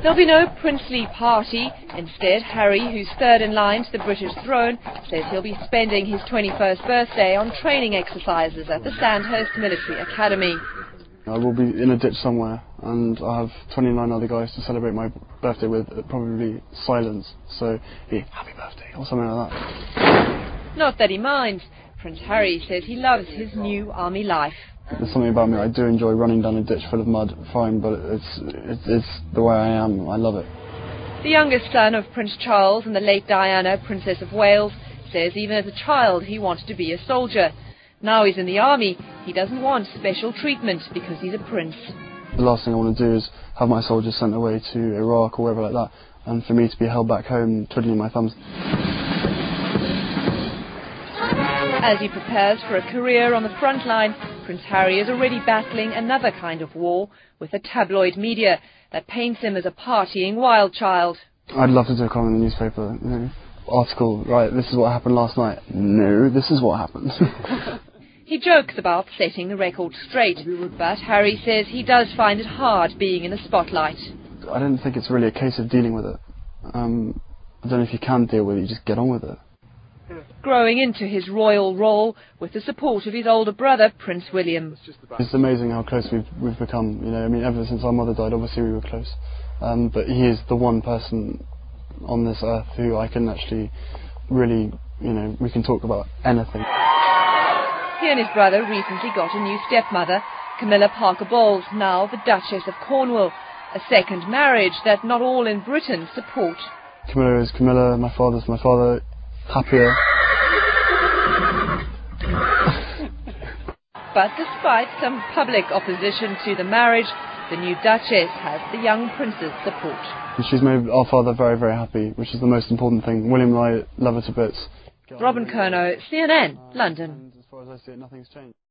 There'll be no princely party. Instead, Harry, who's third in line to the British throne, says he'll be spending his 21st birthday on training exercises at the Sandhurst Military Academy. I will be in a ditch somewhere, and I have 29 other guys to celebrate my birthday with, probably silence, so happy birthday or something like that. Not that he minds. Prince Harry says he loves his new army life. There's something about me, I do enjoy running down a ditch full of mud, fine, but it's the way I am, I love it. The youngest son of Prince Charles and the late Diana, Princess of Wales, says even as a child he wanted to be a soldier. Now he's in the army, he doesn't want special treatment because he's a prince. The last thing I want to do is have my soldiers sent away to Iraq or wherever like that, and for me to be held back home twiddling my thumbs. As he prepares for a career on the front line, Prince Harry is already battling another kind of war with the tabloid media that paints him as a partying wild child. I'd love to do a column in the newspaper, article, right, this is what happened last night. No, this is what happened. He jokes about setting the record straight, but Harry says he does find it hard being in the spotlight. I don't think it's really a case of dealing with it. I don't know if you can deal with it, you just get on with it. Growing into his royal role with the support of his older brother, Prince William. It's amazing how close we've become, I mean, ever since our mother died, obviously we were close. But he is the one person on this earth who I can actually really, we can talk about anything. He and his brother recently got a new stepmother, Camilla Parker Bowles, now the Duchess of Cornwall, a second marriage that not all in Britain support. Camilla is Camilla, my father's my father, happier. But despite some public opposition to the marriage, the new Duchess has the young prince's support. She's made our father very, very happy, which is the most important thing. William and I love her to bits. Robin Curnow, CNN, London. As far as I see it, nothing's changed.